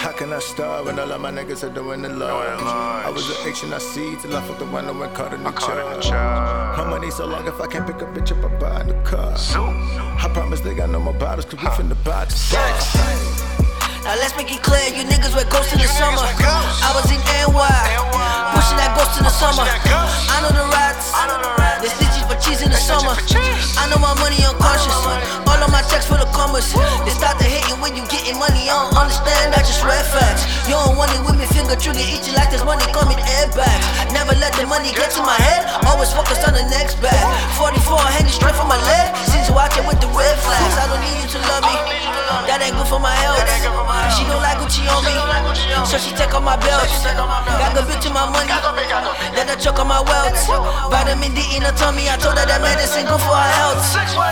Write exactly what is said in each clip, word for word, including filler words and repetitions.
How can I starve when all of my niggas are doing the large? I was an H and I C till I fucked the window and caught a new charge. My money so long if I can't pick a bitch up, I buy a new car. I promise they got no more bottles, cause we finna buy the sex. Now let's make it clear, you niggas wear ghosts in the summer. I was in N Y, pushing that ghost in the summer. I know the rats, they stitches for cheese in the summer. I know my money unconscious, all of my checks for the commas. They start to hate you when you getting money, I don't understand, I just red facts. You don't want it with me, finger trigger, eat you like there's money coming airbags. Never let the money get to my head, always focused on the next bag. forty-four hanging straight from my leg, since watching with the red flags. I don't need you to love me, that ain't good for my health. She don't like Gucci on me, so she take off my belt. Got the bitch in my money, then I choke on my wealth. Vitamin D in her tummy, I told her that medicine good for her health.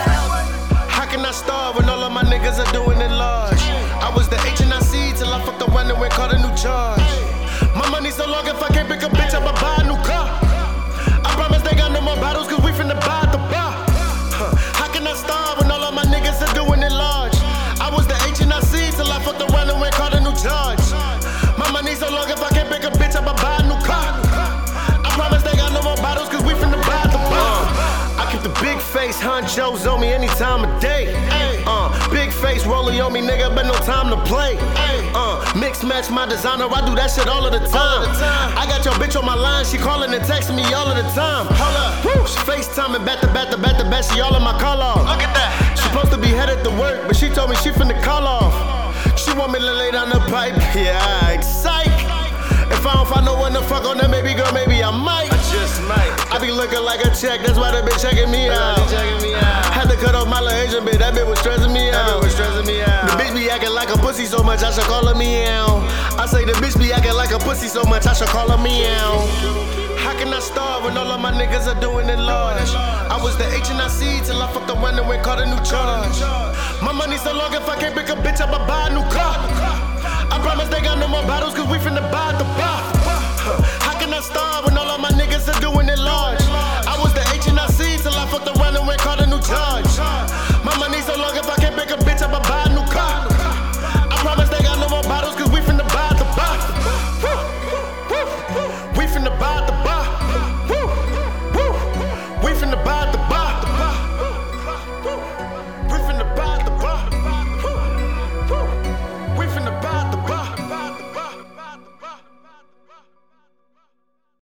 How can I starve when all of my niggas are doing it large? I was the H and I C till I fucked around and went caught a new charge. My money so long if I can't pick a bitch up, I buy a new car. I promise they got no more bottles cause we finna buy at the bar. Huh. How can I starve when all of my niggas are doing it large? I was the H and I C till I fucked around and went caught a new charge. My money so long if I can't pick a bitch up, I buy a new car. I promise they got no more bottles cause we finna buy at the bar. I keep the big face honchos on me any time of day. Uh, big face rolling on me, nigga, but no time to play. Uh, mix match my designer, I do that shit all of the time. I got your bitch on my line, she calling and texting me all of the time. Hold up, woo, she FaceTiming back to back to back to back, she all in my call off. Look at that. She supposed to be headed to work, but she told me she finna call off. She want me to lay down the pipe, yeah, psych. If I don't find no one to fuck on, then maybe girl, maybe I might. I just might. I be looking like a check, that's why they been checking me out. Checking me out. Had to cut off my little Asian bitch, that bitch was stressing me out. That bitch was stressing me out. The bitch be acting like a pussy so much, I should call her meow. I say the bitch be acting like a pussy so much, I should call her meow. How can I starve when all of my niggas are doing it large? I was the H and I C till I fucked around and went caught a new charge. My money so long if I can't pick a bitch up, I buy a new car. I promise they got no more bottles cause we finna buy at the bar. How can I starve when all of my